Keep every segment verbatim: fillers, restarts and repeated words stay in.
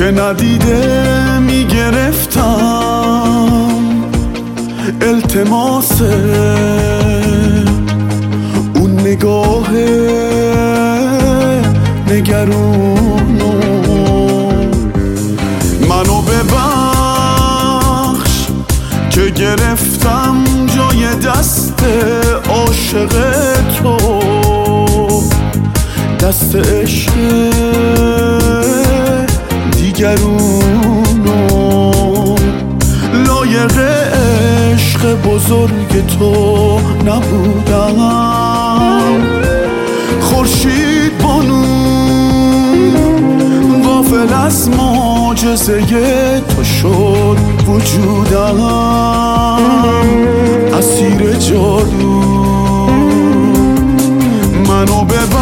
که ندیده میگرفتم التماس اون نگاه نگرونو. منو ببخش که گرفتم جای دست عاشق تو، دست عشق دیگرونو. لایق عشق بزرگ تو نبودم، خورشید بانو غافل از معجزه تو شد وجودم، اسیر جادو. منو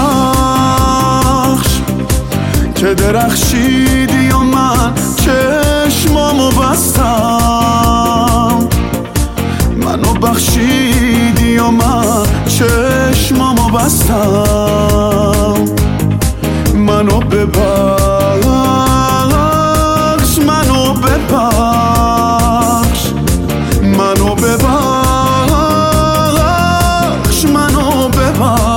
ببخش که درخشیدی و من چشمامو بستم، منو بخشیدی و من چشمامو بستم. منو ببخش، منو ببخش، منو ببخش، منو ببخش.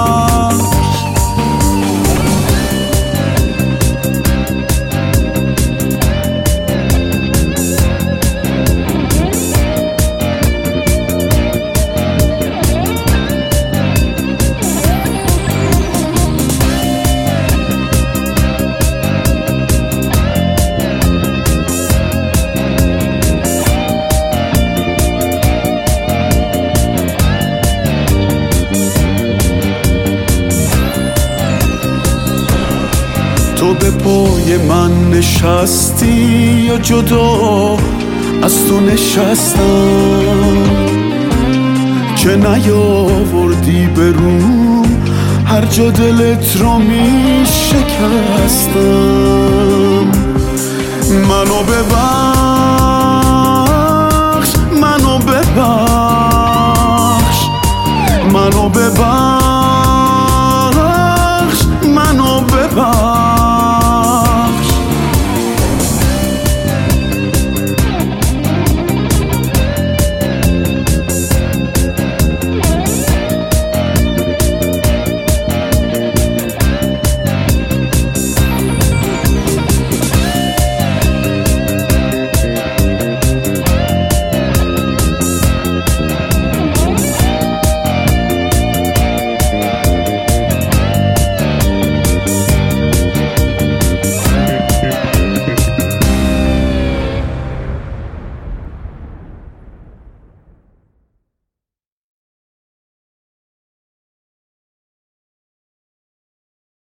تو به پای من نشستی یا جدا از تو نشستم، که نیاوردی به روم هر جا دلت رو می شکستم. منو ببخش، منو ببخش، منو ببخش،